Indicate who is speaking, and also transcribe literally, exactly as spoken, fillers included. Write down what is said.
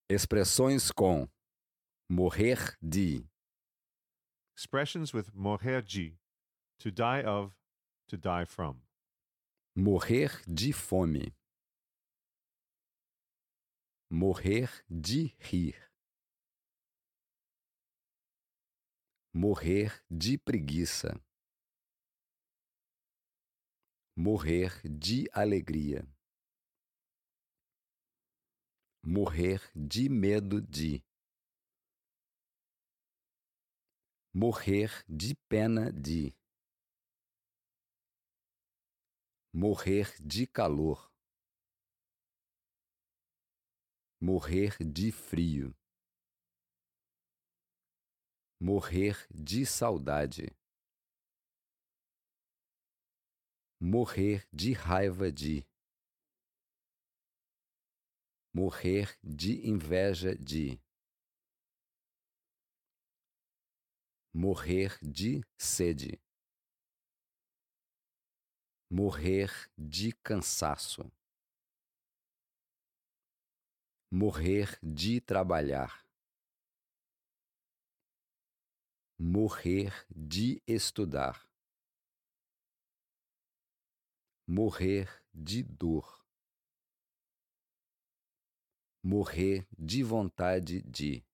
Speaker 1: Expressões com morrer de,
Speaker 2: Expressions with morrer de, to die of, to die from.
Speaker 1: morrer de fome, morrer de rir, morrer de preguiça, morrer de alegria, morrer de medo de, morrer de pena de, morrer de calor, morrer de frio, morrer de saudade, morrer de raiva de, morrer de inveja de, morrer de sede, morrer de cansaço, morrer de trabalhar, morrer de estudar, morrer de dor, morrer de vontade de,